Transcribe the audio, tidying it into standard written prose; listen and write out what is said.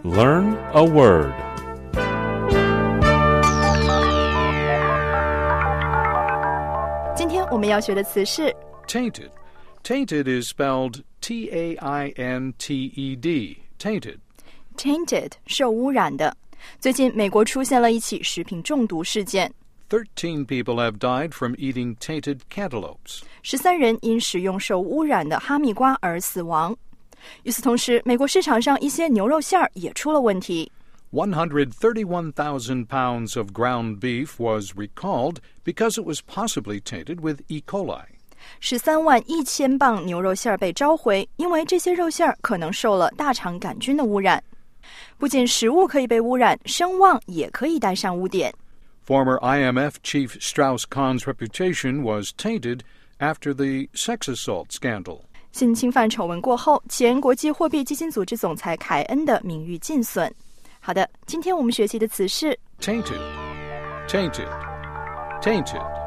Learn a word. 今天我们要学的词是 Tainted. Tainted is spelled T-A-I-N-T-E-D. Tainted. tainted 受污染的。最近美国出现了一起食品中毒事件 13 people have died from eating tainted cantaloupes. ，13人因食用受污染的哈密瓜而死亡。与此同时，美国市场上一些牛肉馅儿也出了问题。 131,000 pounds of ground beef was recalled because it was possibly tainted with E. coli. 131000磅牛肉馅儿被召回，因为这些肉馅儿可能受了大肠杆菌的污染。不仅食物可以被污染，声望也可以带上污点。 Former IMF chief Strauss-Kahn's reputation was tainted after the sex assault scandal. 性侵犯丑闻过后，前国际货币基金组织总裁凯恩的名誉尽损。好的，今天我们学习的词是 Tainted. Tainted. Tainted.